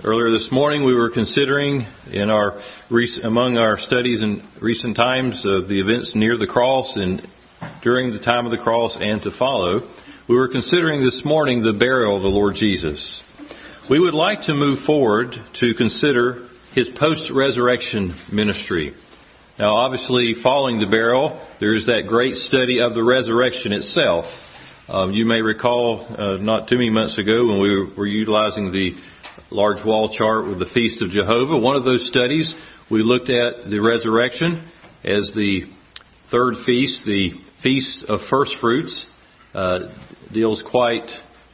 Earlier this morning, we were considering among our studies in recent times of the events near the cross and during the time of the cross and to follow. We were considering this morning the burial of the Lord Jesus. We would like to move forward to consider His post-resurrection ministry. Now, obviously, following the burial, there is that great study of the resurrection itself. You may recall not too many months ago when we were utilizing the large wall chart with the Feast of Jehovah. One of those studies, we looked at the resurrection as the third feast, the Feast of First Fruits, deals quite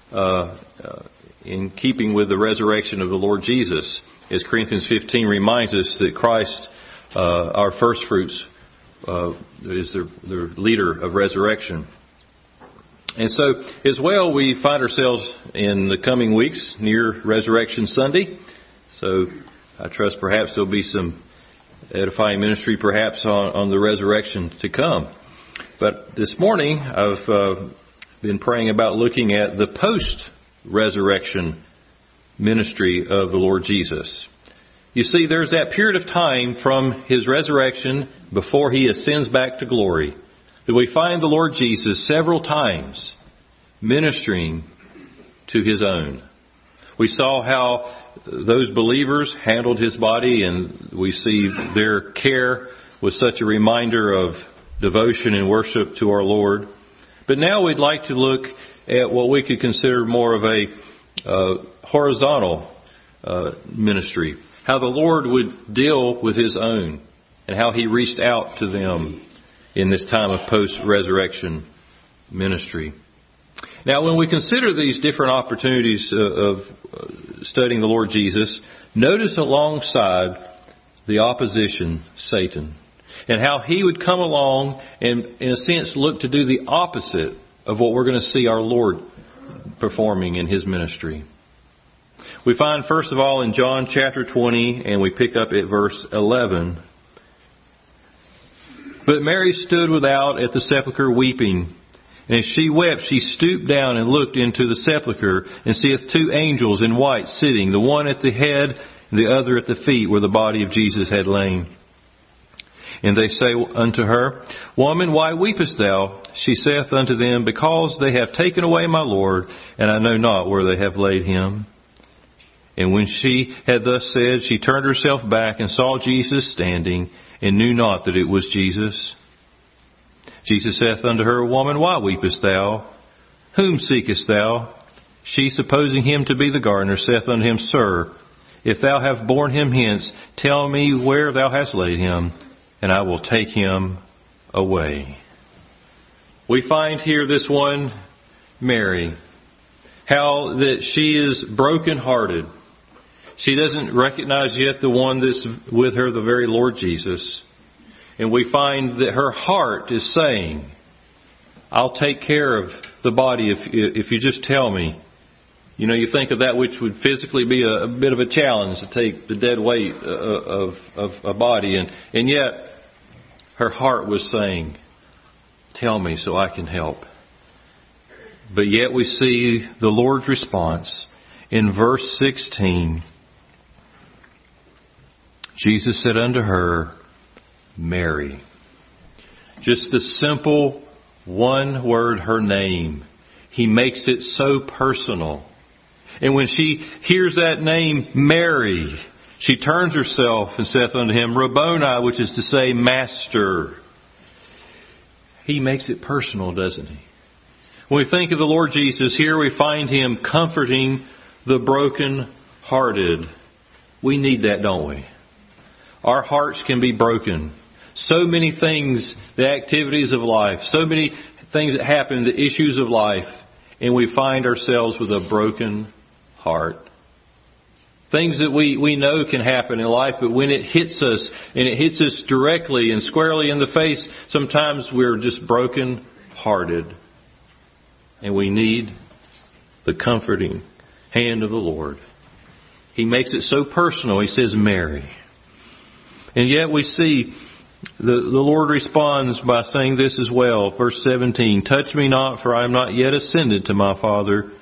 in keeping with the resurrection of the Lord Jesus. As Corinthians 15 reminds us that Christ, our first fruits, is the leader of resurrection. And so, as well, we find ourselves in the coming weeks near Resurrection Sunday. So, I trust perhaps there'll be some edifying ministry perhaps on the resurrection to come. But this morning, I've been praying about looking at the post-resurrection ministry of the Lord Jesus. You see, there's that period of time from His resurrection before He ascends back to glory that we find the Lord Jesus several times ministering to His own. We saw how those believers handled His body, and we see their care was such a reminder of devotion and worship to our Lord. But now we'd like to look at what we could consider more of a horizontal ministry. How the Lord would deal with His own and how He reached out to them in this time of post-resurrection ministry. Now, when we consider these different opportunities of studying the Lord Jesus, notice alongside the opposition, Satan, and how he would come along and, in a sense, look to do the opposite of what we're going to see our Lord performing in His ministry. We find, first of all, in John chapter 20, and we pick up at verse 11, "But Mary stood without at the sepulchre weeping. And as she wept, she stooped down and looked into the sepulchre, and seeth two angels in white sitting, the one at the head and the other at the feet, where the body of Jesus had lain. And they say unto her, Woman, why weepest thou? She saith unto them, Because they have taken away my Lord, and I know not where they have laid Him. And when she had thus said, she turned herself back and saw Jesus standing, and knew not that it was Jesus. Jesus saith unto her, Woman, why weepest thou? Whom seekest thou? She, supposing Him to be the gardener, saith unto Him, Sir, if thou have borne Him hence, tell me where thou hast laid Him, and I will take Him away." We find here this one, Mary, how that she is brokenhearted. She doesn't recognize yet the one that's with her, the very Lord Jesus. And we find that her heart is saying, I'll take care of the body if you just tell me. You know, you think of that which would physically be a bit of a challenge to take the dead weight of a body. And yet, her heart was saying, tell me so I can help. But yet we see the Lord's response in verse 16. Jesus said unto her, Mary. Just the simple one word, her name. He makes it so personal. And when she hears that name, Mary, she turns herself and saith unto Him, Rabboni, which is to say, Master. He makes it personal, doesn't He? When we think of the Lord Jesus, here we find Him comforting the broken-hearted. We need that, don't we? Our hearts can be broken. So many things, the activities of life, so many things that happen, the issues of life, and we find ourselves with a broken heart. Things that we know can happen in life, but when it hits us, and it hits us directly and squarely in the face, sometimes we're just broken-hearted. And we need the comforting hand of the Lord. He makes it so personal. He says, Mary. And yet we see the Lord responds by saying this as well. Verse 17, Touch me not, for I am not yet ascended to my Father,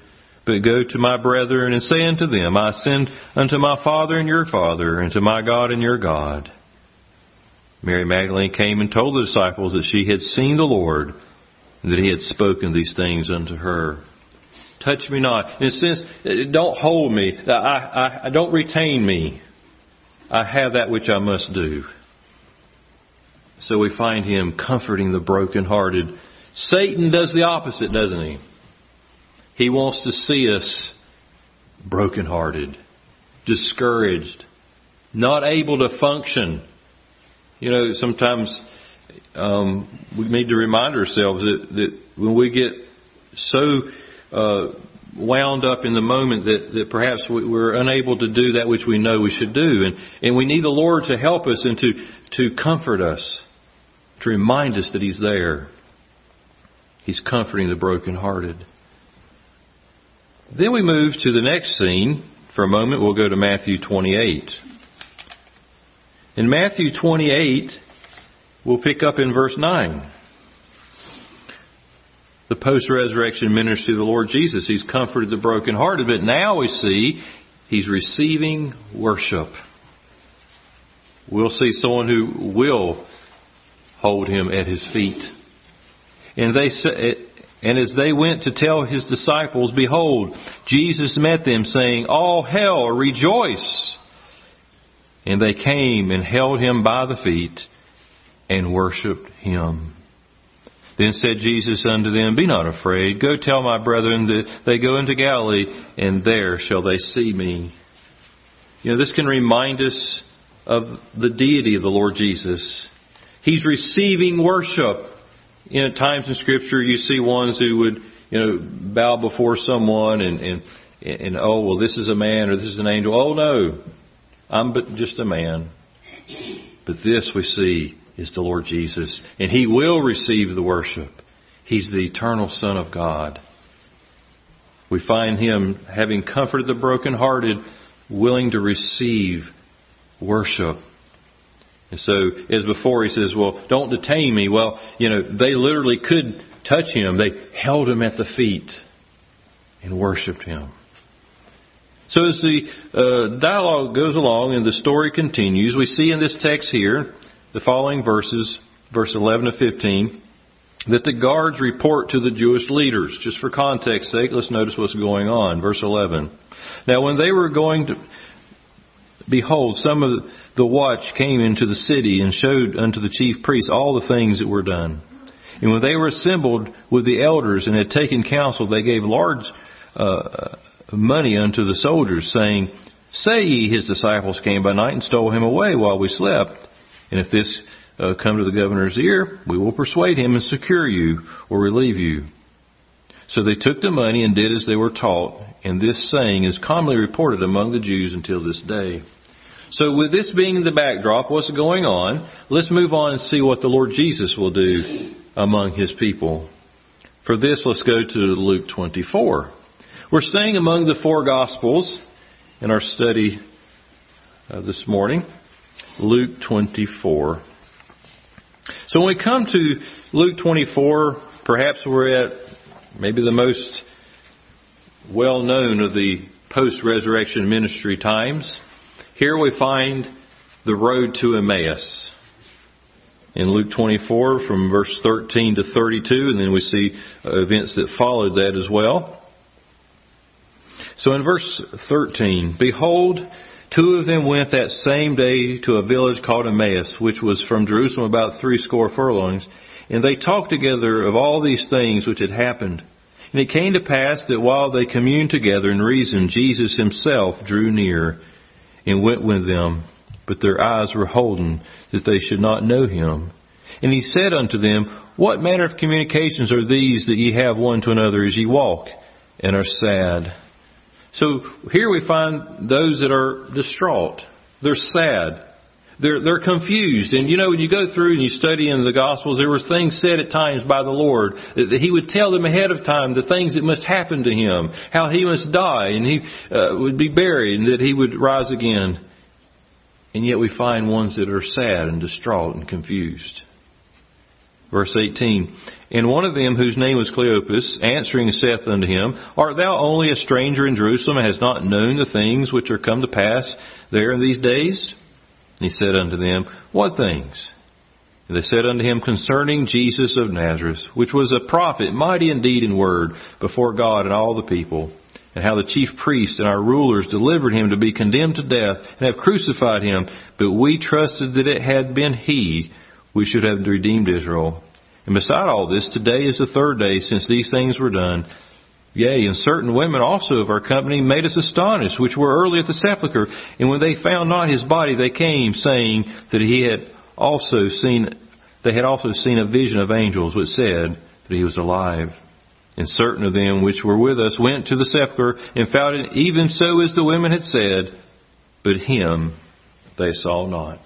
But go to my brethren and say unto them, I ascend unto my Father and your Father, and to my God and your God. Mary Magdalene came and told the disciples that she had seen the Lord, and that he had spoken these things unto her. Touch me not. In a sense, don't hold me. I don't retain me. I have that which I must do. So we find him comforting the brokenhearted. Satan does the opposite, doesn't he? He wants to see us brokenhearted, discouraged, not able to function. You know, sometimes we need to remind ourselves that when we get so wound up in the moment that perhaps we're unable to do that which we know we should do. And we need the Lord to help us and to comfort us, to remind us that He's there. He's comforting the brokenhearted. Then we move to the next scene. For a moment, we'll go to Matthew 28. In Matthew 28, we'll pick up in verse 9. The post-resurrection ministry of the Lord Jesus. He's comforted the brokenhearted, but now we see He's receiving worship. We'll see someone who will hold Him at His feet. And as they went to tell His disciples, behold, Jesus met them, saying, all hail, rejoice. And they came and held Him by the feet and worshipped Him. Then said Jesus unto them, be not afraid. Go tell my brethren that they go into Galilee, and there shall they see me. You know, this can remind us of the deity of the Lord Jesus. He's receiving worship. You know, at times in Scripture you see ones who would, bow before someone and oh, well, this is a man or this is an angel. Oh, no, I'm but just a man. But this we see is the Lord Jesus, and He will receive the worship. He's the eternal Son of God. We find Him having comforted the brokenhearted, willing to receive worship. And so, as before, He says, well, don't detain me. Well, they literally could touch Him. They held Him at the feet and worshipped Him. So as the dialogue goes along and the story continues, we see in this text here, the following verses, verse 11 to 15, that the guards report to the Jewish leaders. Just for context sake, let's notice what's going on. Verse 11. Now when they were going to, behold, some of the watch came into the city and showed unto the chief priests all the things that were done. And when they were assembled with the elders and had taken counsel, they gave large money unto the soldiers, saying, say ye, his disciples came by night and stole him away while we slept. And if this come to the governor's ear, we will persuade him and secure you or relieve you. So they took the money and did as they were taught. And this saying is commonly reported among the Jews until this day. So with this being the backdrop, what's going on? Let's move on and see what the Lord Jesus will do among His people. For this, let's go to Luke 24. We're staying among the four Gospels in our study this morning. Luke 24. So when we come to Luke 24, perhaps we're at maybe the most well-known of the post-resurrection ministry times. Here we find the road to Emmaus. In Luke 24 from verse 13 to 32, and then we see events that followed that as well. So in verse 13, behold, two of them went that same day to a village called Emmaus, which was from Jerusalem about 80 furlongs, and they talked together of all these things which had happened. And it came to pass that while they communed together and reasoned, Jesus Himself drew near and went with them, but their eyes were holden that they should not know Him. And He said unto them, what manner of communications are these that ye have one to another as ye walk and are sad? So here we find those that are distraught. They're sad. They're confused. And when you go through and you study in the Gospels, there were things said at times by the Lord that He would tell them ahead of time the things that must happen to Him, how He must die and He would be buried and that He would rise again. And yet we find ones that are sad and distraught and confused. Verse 18, and one of them, whose name was Cleopas, answering saith unto him, art thou only a stranger in Jerusalem, and hast not known the things which are come to pass there in these days? And he said unto them, what things? And they said unto him, concerning Jesus of Nazareth, which was a prophet, mighty indeed in word, before God and all the people, and how the chief priests and our rulers delivered him to be condemned to death, and have crucified him. But we trusted that it had been he we should have redeemed Israel. And beside all this, today is the third day since these things were done. Yea, and certain women also of our company made us astonished, which were early at the sepulchre. And when they found not his body, they came, saying that they had also seen a vision of angels, which said that he was alive. And certain of them which were with us went to the sepulchre, and found it even so as the women had said, but him they saw not.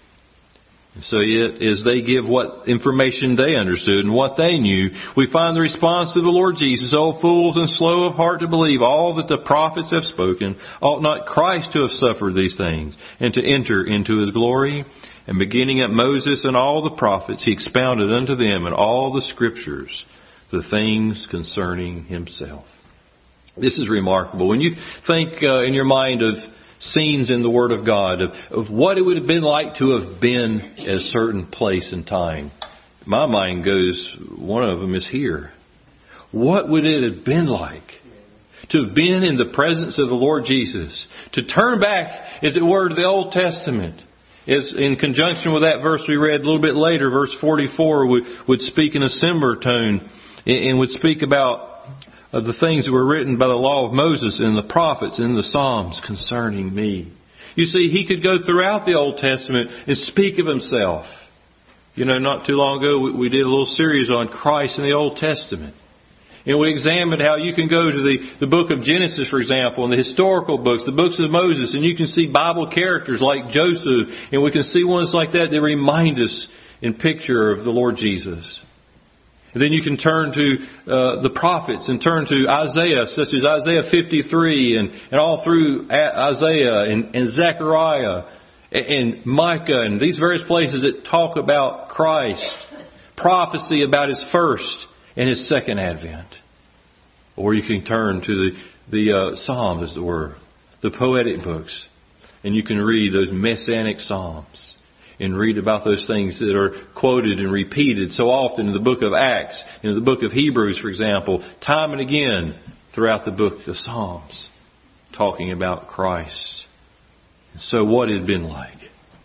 So yet, as they give what information they understood and what they knew, we find the response to the Lord Jesus, O fools and slow of heart to believe all that the prophets have spoken, ought not Christ to have suffered these things, and to enter into his glory? And beginning at Moses and all the prophets, he expounded unto them in all the scriptures the things concerning himself. This is remarkable. When you think in your mind of scenes in the Word of God, of what it would have been like to have been at a certain place and time, my mind goes, one of them is here. What would it have been like to have been in the presence of the Lord Jesus? To turn back, as it were, to the Old Testament. As in conjunction with that verse we read a little bit later, verse 44 would speak in a similar tone and would speak about of the things that were written by the law of Moses and the prophets and the Psalms concerning me. You see, he could go throughout the Old Testament and speak of himself. You know, not too long ago we did a little series on Christ in the Old Testament. And we examined how you can go to the book of Genesis, for example, and the historical books, the books of Moses, and you can see Bible characters like Joseph, and we can see ones like that remind us in picture of the Lord Jesus. And then you can turn to the prophets and turn to Isaiah, such as Isaiah 53 and all through Isaiah and Zechariah and Micah and these various places that talk about Christ, prophecy about his first and his second advent. Or you can turn to the Psalms, as it were, the poetic books, and you can read those messianic Psalms. And read about those things that are quoted and repeated so often in the book of Acts, in the book of Hebrews, for example, time and again throughout the book of Psalms, talking about Christ. And so what it had been like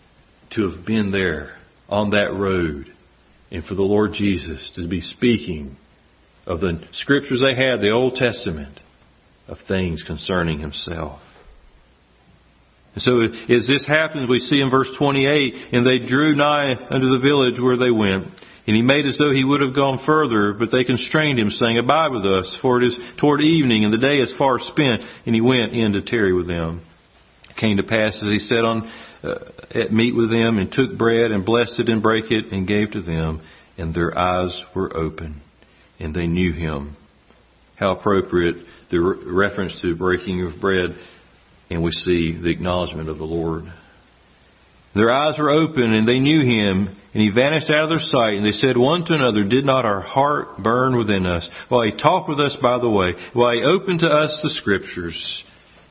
to have been there on that road and for the Lord Jesus to be speaking of the scriptures they had, the Old Testament, of things concerning himself. And so as this happens, we see in verse 28, and they drew nigh unto the village where they went. And he made as though he would have gone further, but they constrained him, saying, Abide with us, for it is toward evening, and the day is far spent. And he went in to tarry with them. It came to pass, as he sat at meat with them, and took bread, and blessed it, and brake it, and gave to them. And their eyes were open, and they knew him. How appropriate the reference to breaking of bread. And we see the acknowledgement of the Lord. Their eyes were open, and they knew him, and he vanished out of their sight. And they said one to another, Did not our heart burn within us while he talked with us by the way, while he opened to us the Scriptures?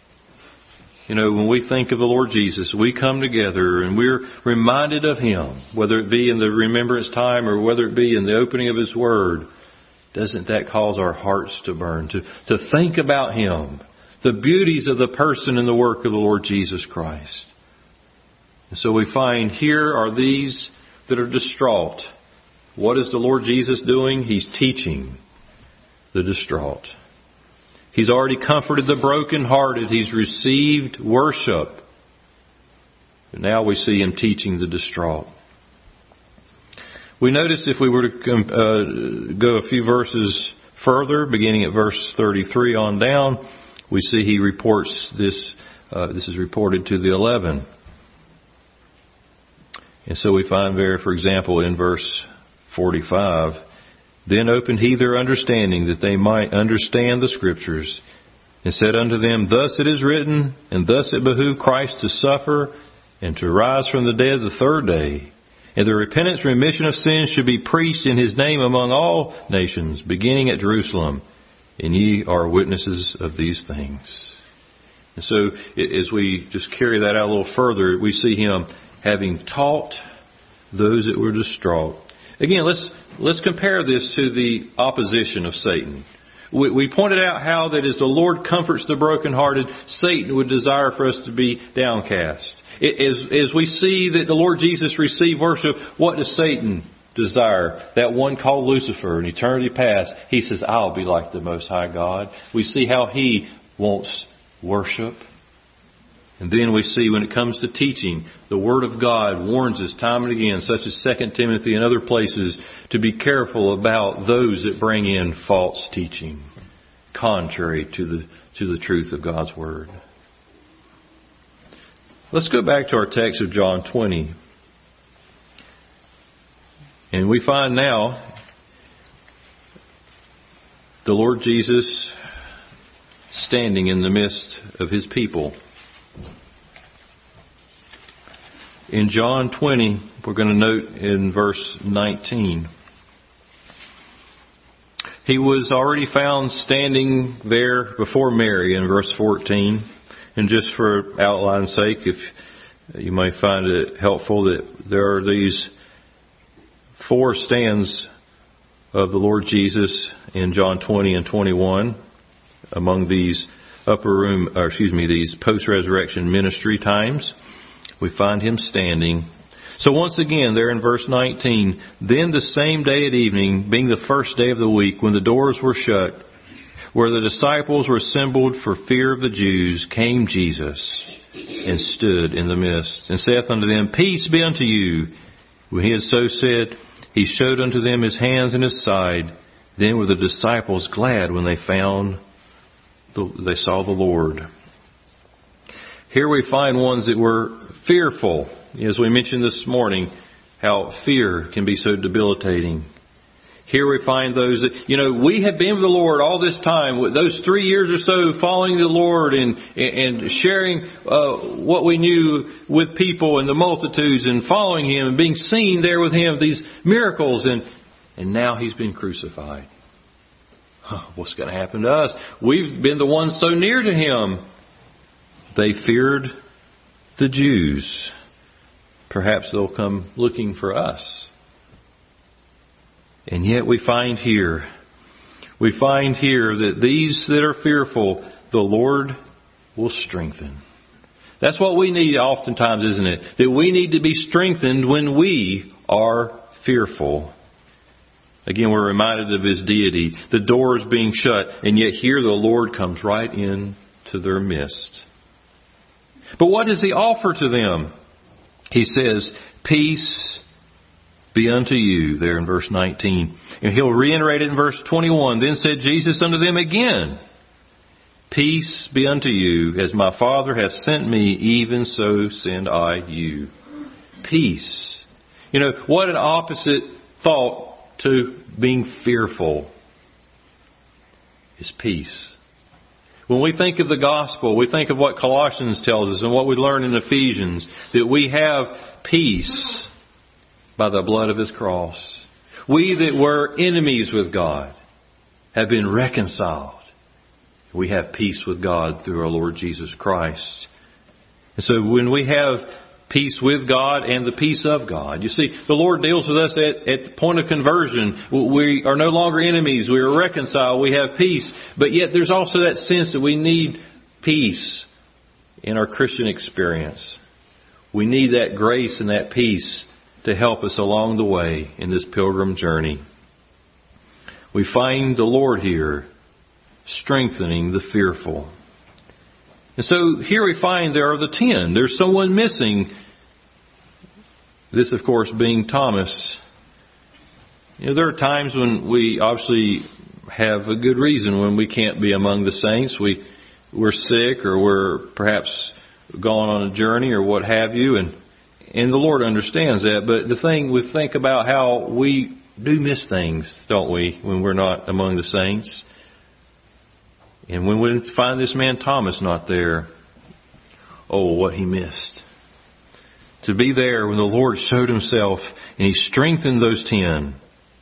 You know, when we think of the Lord Jesus, we come together and we're reminded of him, whether it be in the remembrance time or whether it be in the opening of his Word. Doesn't that cause our hearts to burn, to think about him? The beauties of the person and the work of the Lord Jesus Christ. And so we find here are these that are distraught. What is the Lord Jesus doing? He's teaching the distraught. He's already comforted the brokenhearted. He's received worship. But now we see him teaching the distraught. We notice if we were to go a few verses further, beginning at verse 33 on down, we see he reports this. This is reported to the 11. And so we find there, for example, in verse 45, Then opened he their understanding that they might understand the Scriptures, and said unto them, Thus it is written, and thus it behooved Christ to suffer, and to rise from the dead the third day, And the repentance and remission of sins should be preached in His name among all nations, beginning at Jerusalem. And ye are witnesses of these things. And so, as we just carry that out a little further, we see Him having taught those that were distraught. Again, let's compare this to the opposition of Satan. We pointed out how that as the Lord comforts the brokenhearted, Satan would desire for us to be downcast. As we see that the Lord Jesus received worship, what does Satan desire? That one called Lucifer in eternity past, he says, I'll be like the Most High God. We see how he wants worship. And then we see when it comes to teaching, the Word of God warns us time and again, such as 2 Timothy and other places, to be careful about those that bring in false teaching, contrary to the truth of God's Word. Let's go back to our text of John 20. And we find now the Lord Jesus standing in the midst of His people. In John 20, we're going to note in verse 19, He was already found standing there before Mary in verse 14. And just for outline's sake, if you might find it helpful, that there are these 4 stands of the Lord Jesus in John 20 and 21 among these these post-resurrection ministry times. We find Him standing. So once again, there in verse 19, then the same day at evening, being the first day of the week, when the doors were shut, where the disciples were assembled for fear of the Jews, came Jesus and stood in the midst, and saith unto them, Peace be unto you. When He had so said, He showed unto them His hands and His side. Then were the disciples glad when they saw the Lord. Here we find ones that were fearful. As we mentioned this morning, how fear can be so debilitating. Here we find those that, we have been with the Lord all this time, with those 3 years or so following the Lord and sharing what we knew with people and the multitudes and following Him and being seen there with Him, these miracles, and now He's been crucified. What's going to happen to us? We've been the ones so near to Him. They feared the Jews. Perhaps they'll come looking for us. And yet we find here that these that are fearful, the Lord will strengthen. That's what we need oftentimes, isn't it? That we need to be strengthened when we are fearful. Again, we're reminded of His deity, the doors being shut, and yet here the Lord comes right into their midst. But what does He offer to them? He says, Peace be unto you, there in verse 19. And He'll reiterate it in verse 21. Then said Jesus unto them again, Peace be unto you, as my Father hath sent me, even so send I you. Peace. What an opposite thought to being fearful is peace. When we think of the gospel, we think of what Colossians tells us and what we learn in Ephesians, that we have peace by the blood of His cross. We that were enemies with God have been reconciled. We have peace with God through our Lord Jesus Christ. And so when we have peace with God and the peace of God, you see, the Lord deals with us at the point of conversion. We are no longer enemies. We are reconciled. We have peace. But yet there's also that sense that we need peace in our Christian experience. We need that grace and that peace to help us along the way in this pilgrim journey. We find the Lord here strengthening the fearful. And so here we find there are the 10. There's someone missing. This, of course, being Thomas. There are times when we obviously have a good reason when we can't be among the saints. We're sick, or we're perhaps gone on a journey, or what have you, and the Lord understands that. But the thing, we think about how we do miss things, don't we, when we're not among the saints. And when we find this man Thomas not there, oh, what he missed. to be there when the Lord showed Himself and He strengthened those 10.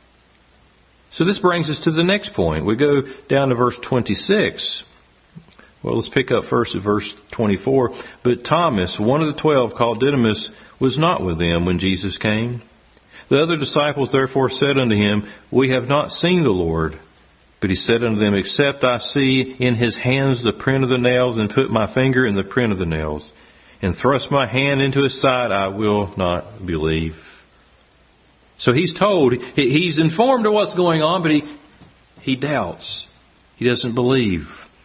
So this brings us to the next point. We go down to verse 26. Well, let's pick up first at verse 24. But Thomas, one of the 12, called Didymus, was not with them when Jesus came. The other disciples therefore said unto Him, We have not seen the Lord. But He said unto them, Except I see in His hands the print of the nails, and put my finger in the print of the nails, and thrust my hand into His side, I will not believe. So he's told, he's informed of what's going on, but he doubts. He doesn't believe.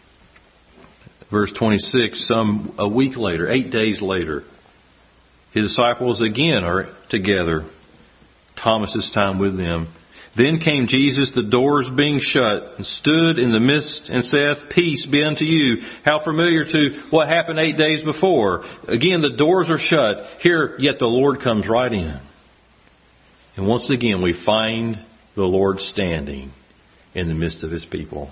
Verse 26, a week later, 8 days later, His disciples again are together. Thomas this time with them. Then came Jesus, the doors being shut, and stood in the midst and saith, Peace be unto you. How familiar to what happened 8 days before. Again, the doors are shut. Here, yet the Lord comes right in. And once again, we find the Lord standing in the midst of His people.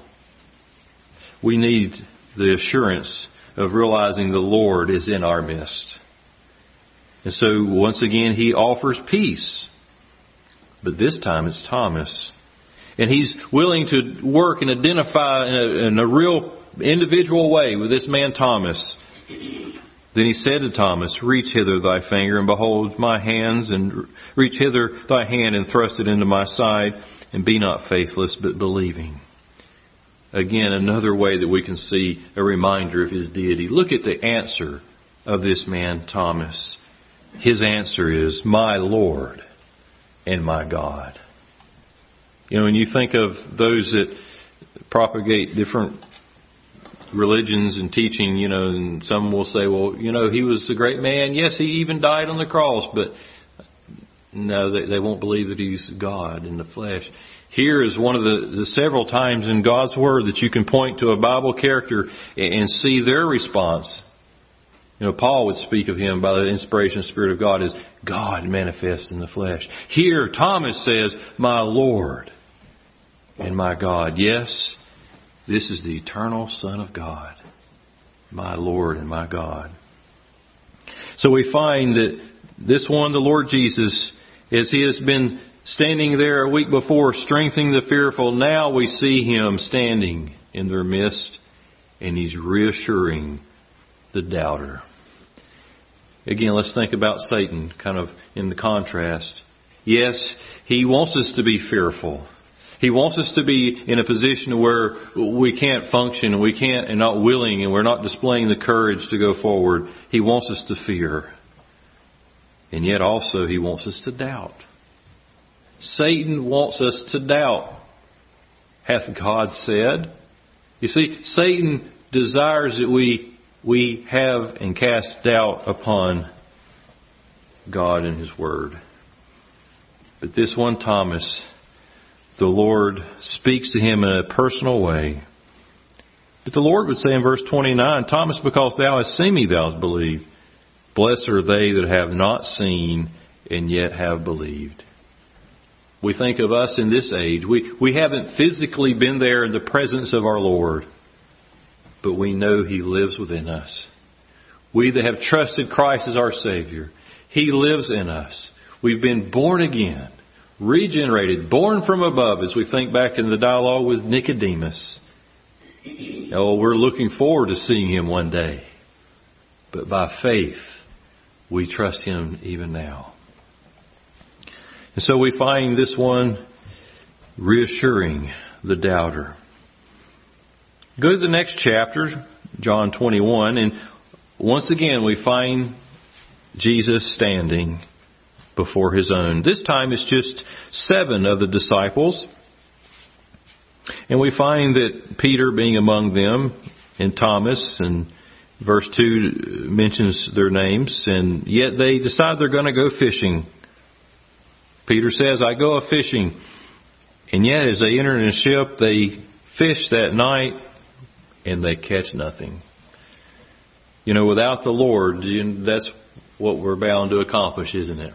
We need the assurance of realizing the Lord is in our midst. And so, once again, He offers peace. But this time it's Thomas. And He's willing to work and identify in a real individual way with this man Thomas. Then He said to Thomas, Reach hither thy finger, and behold my hands, and reach hither thy hand, and thrust it into my side, and be not faithless, but believing. Again, another way that we can see a reminder of His deity. Look at the answer of this man Thomas. His answer is, My Lord and my God. You know, when you think of those that propagate different religions and teaching, you know, and some will say, well, you know, He was a great man. Yes, He even died on the cross, but no, they won't believe that He's God in the flesh. Here is one of the several times in God's Word that you can point to a Bible character and see their response. You know, Paul would speak of Him by the inspiration of the Spirit of God as God manifest in the flesh. Here, Thomas says, My Lord and my God. Yes, this is the eternal Son of God, my Lord and my God. So we find that this one, the Lord Jesus, as He has been standing there a week before, strengthening the fearful, now we see Him standing in their midst, and He's reassuring the doubter. Again, let's think about Satan, kind of in the contrast. Yes, he wants us to be fearful. He wants us to be in a position where we can't function and we can't and not willing and we're not displaying the courage to go forward. He wants us to fear. And yet also He wants us to doubt. Satan wants us to doubt. Hath God said? You see, Satan desires that we have and cast doubt upon God and His Word. But this one Thomas, the Lord speaks to him in a personal way. But the Lord would say in verse 29, Thomas, because thou hast seen me, thou hast believed. Blessed are they that have not seen and yet have believed. We think of us in this age. We haven't physically been there in the presence of our Lord, but we know He lives within us. We that have trusted Christ as our Savior, He lives in us. We've been born again, regenerated, born from above, as we think back in the dialogue with Nicodemus. Oh, we're looking forward to seeing Him one day. But by faith, we trust Him even now. And so we find this one reassuring the doubter. Go to the next chapter, John 21, and once again we find Jesus standing before His own. This time it's just 7 of the disciples. And we find that Peter being among them, and Thomas, and verse 2 mentions their names, and yet they decide they're going to go fishing. Peter says, I go a-fishing. And yet as they enter in a ship, they fish that night, and they catch nothing. You know, without the Lord, that's what we're bound to accomplish, isn't it?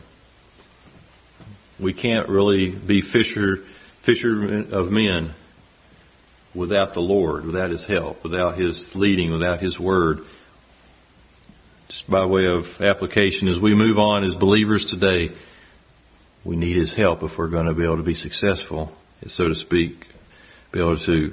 We can't really be fishermen of men without the Lord, without His help, without His leading, without His Word. Just by way of application, as we move on as believers today, we need His help if we're going to be able to be successful, so to speak, be able to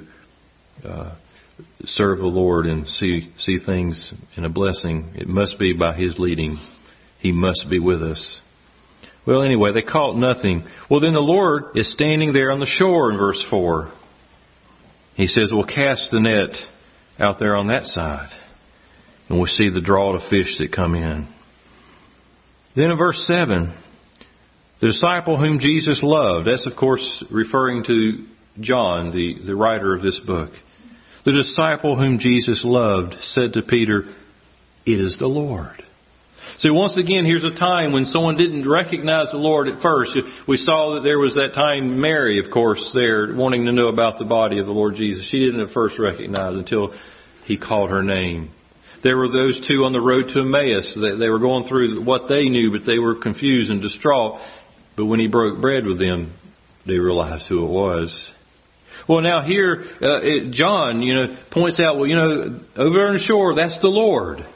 serve the Lord and see things in a blessing. It must be by His leading. He must be with us. Well, anyway, they caught nothing. Well, then the Lord is standing there on the shore in verse 4. He says, well, cast the net out there on that side. And we'll see the draught of fish that come in. Then in verse 7, the disciple whom Jesus loved, that's of course referring to John, the writer of this book. The disciple whom Jesus loved said to Peter, it is the Lord. So once again, here's a time when someone didn't recognize the Lord at first. We saw that there was that time Mary, of course, there wanting to know about the body of the Lord Jesus. She didn't at first recognize until He called her name. There were those two on the road to Emmaus. They were going through what they knew, but they were confused and distraught. But when He broke bread with them, they realized who it was. Well, now here, John, points out, over on the shore, that's the Lord.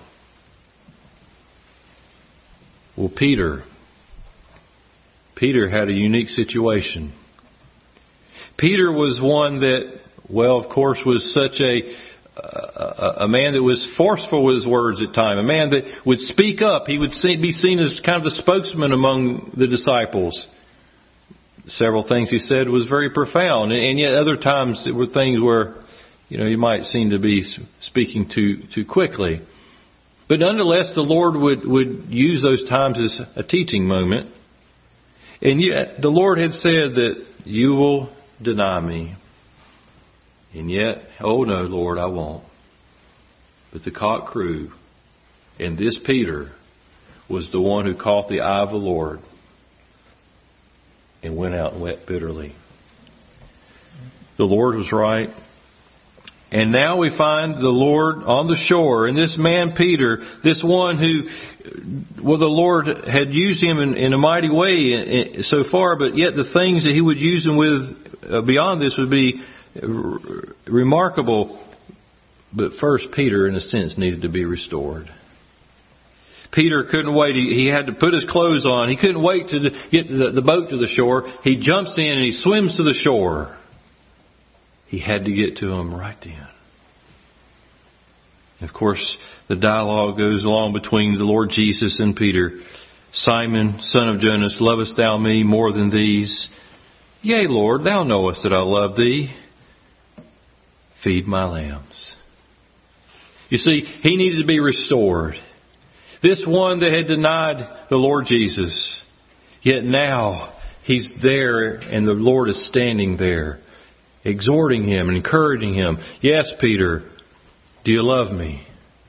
Well, Peter had a unique situation. Peter was one that, of course, was such a man that was forceful with his words at times, a man that would speak up. He would be seen as kind of the spokesman among the disciples. Several things he said was very profound, and yet other times it were things where, he might seem to be speaking too quickly. But nonetheless, the Lord would use those times as a teaching moment. And yet, the Lord had said that you will deny me. And yet, oh no, Lord, I won't. But the cock crew, and this Peter was the one who caught the eye of the Lord and went out and wept bitterly. The Lord was right. And now we find the Lord on the shore, and this man Peter, this one who, the Lord had used him in a mighty way so far, but yet the things that He would use him with beyond this would be remarkable. But first, Peter, in a sense, needed to be restored. Peter couldn't wait. He had to put his clothes on. He couldn't wait to get the boat to the shore. He jumps in and he swims to the shore. He had to get to him right then. Of course, the dialogue goes along between the Lord Jesus and Peter. Simon, son of Jonas, lovest thou me more than these? Yea, Lord, thou knowest that I love thee. Feed my lambs. You see, he needed to be restored. This one that had denied the Lord Jesus, yet now he's there and the Lord is standing there, exhorting him and encouraging him. Yes, Peter, do you love me?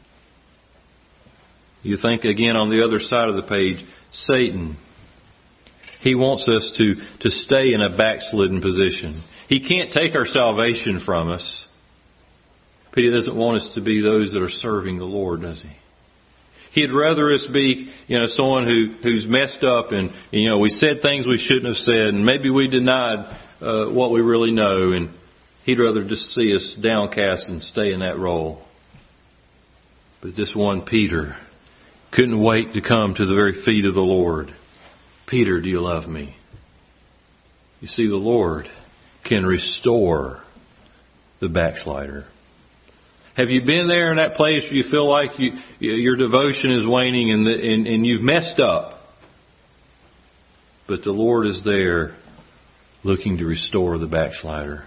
You think again on the other side of the page, Satan. He wants us to stay in a backslidden position. He can't take our salvation from us. But He doesn't want us to be those that are serving the Lord, does He? He'd rather us be, someone who's messed up and, we said things we shouldn't have said and maybe we denied what we really know, and He'd rather just see us downcast and stay in that role. But this one, Peter, couldn't wait to come to the very feet of the Lord. Peter, do you love me? You see, the Lord can restore the backslider. Have you been there in that place where you feel like your devotion is waning and you've messed up? But the Lord is there looking to restore the backslider.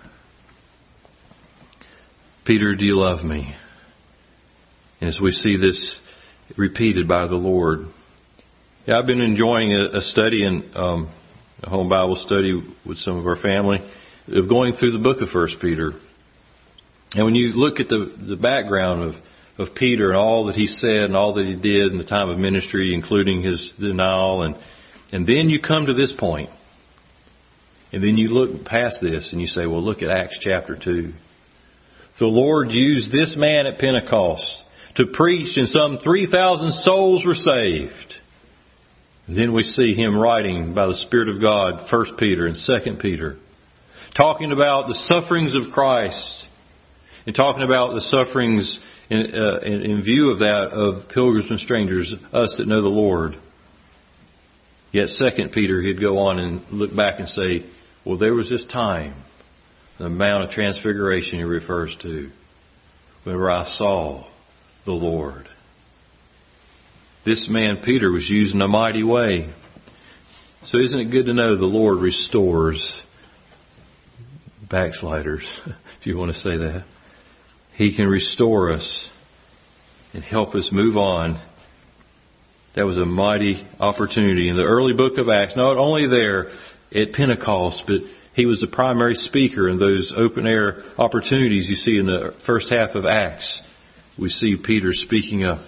Peter, do you love me? As we see this repeated by the Lord. Yeah, I've been enjoying a study in a home Bible study with some of our family of going through the book of 1 Peter. And when you look at the background of Peter and all that he said and all that he did in the time of ministry, including his denial, and then you come to this point. And then you look past this and you say, well, look at Acts chapter 2. The Lord used this man at Pentecost to preach, and some 3,000 souls were saved. And then we see him writing by the Spirit of God, 1 Peter and 2 Peter, talking about the sufferings of Christ and talking about the sufferings in view of that, of pilgrims and strangers, us that know the Lord. Yet 2 Peter, he'd go on and look back and say, well, there was this time, the Mount of Transfiguration he refers to, whenever I saw the Lord. This man, Peter, was used in a mighty way. So isn't it good to know the Lord restores backsliders, if you want to say that? He can restore us and help us move on. That was a mighty opportunity in the early book of Acts. Not only there at Pentecost, but he was the primary speaker in those open air opportunities you see in the first half of Acts. We see Peter speaking up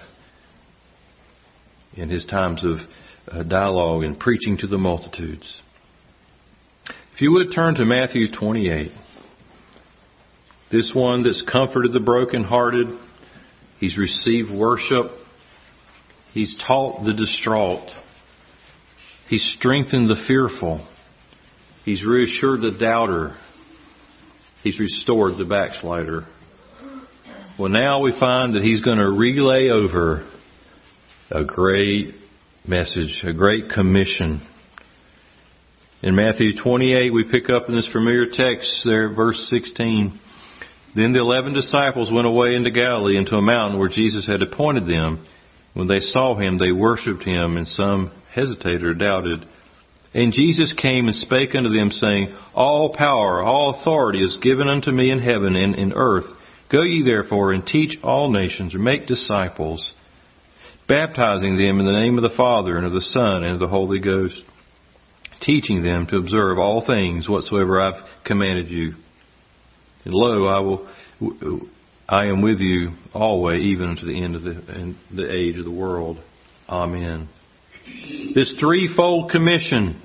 in his times of dialogue and preaching to the multitudes. If you would turn to Matthew 28. This one that's comforted the brokenhearted. He's received worship. He's taught the distraught. He's strengthened the fearful. He's reassured the doubter. He's restored the backslider. Well, now we find that he's going to relay over a great message, a great commission. In Matthew 28, we pick up in this familiar text there, verse 16. Then the 11 disciples went away into Galilee, into a mountain where Jesus had appointed them. When they saw him, they worshipped him, and some hesitated or doubted. And Jesus came and spake unto them, saying, All power, all authority is given unto me in heaven and in earth. Go ye therefore and teach all nations, and make disciples, baptizing them in the name of the Father and of the Son and of the Holy Ghost, teaching them to observe all things whatsoever I've commanded you. And lo, I am with you always, even unto the end of the age of the world. Amen. This threefold commission,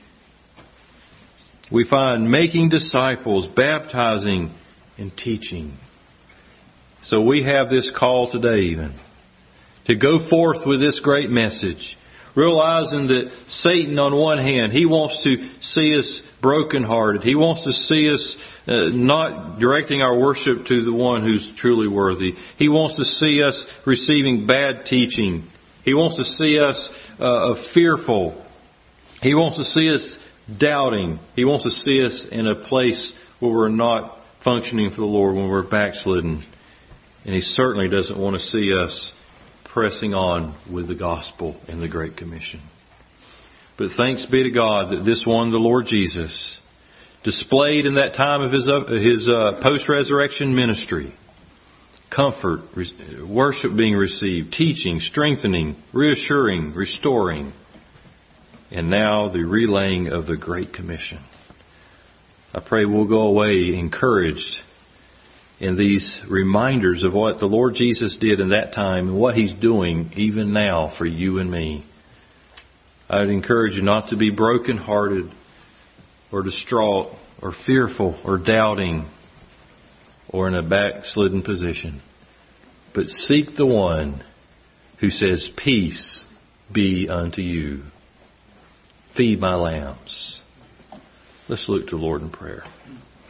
we find making disciples, baptizing, and teaching. So we have this call today even to go forth with this great message, realizing that Satan, on one hand, he wants to see us brokenhearted. He wants to see us not directing our worship to the one who's truly worthy. He wants to see us receiving bad teaching. He wants to see us fearful. He wants to see us doubting. He wants to see us in a place where we're not functioning for the Lord, when we're backslidden. And He certainly doesn't want to see us pressing on with the gospel and the Great Commission. But thanks be to God that this one, the Lord Jesus, displayed in that time of His post-resurrection ministry, comfort, worship being received, teaching, strengthening, reassuring, restoring, and now the relaying of the Great Commission. I pray we'll go away encouraged in these reminders of what the Lord Jesus did in that time and what He's doing even now for you and me. I'd encourage you not to be brokenhearted or distraught or fearful or doubting or in a backslidden position, but seek the one who says, "Peace be unto you. Feed my lambs." Let's look to the Lord in prayer.